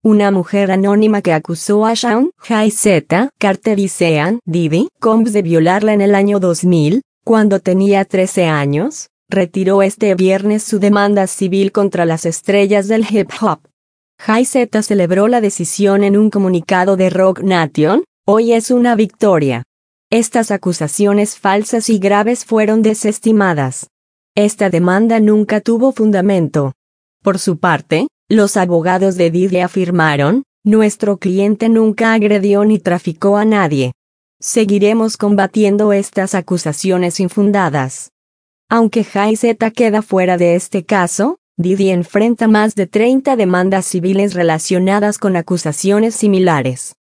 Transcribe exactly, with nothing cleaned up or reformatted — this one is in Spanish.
una mujer anónima que acusó a Shawn J. Carter y Sean Diddy Combs de violarla en el año dos mil, cuando tenía trece años, retiró este viernes su demanda civil contra las estrellas del hip hop. J. celebró la decisión en un comunicado de Roc Nation: "Hoy es una victoria. Estas acusaciones falsas y graves fueron desestimadas. Esta demanda nunca tuvo fundamento". Por su parte, los abogados de Diddy afirmaron: "Nuestro cliente nunca agredió ni traficó a nadie. Seguiremos combatiendo estas acusaciones infundadas". Aunque J. queda fuera de este caso, Diddy enfrenta más de treinta demandas civiles relacionadas con acusaciones similares.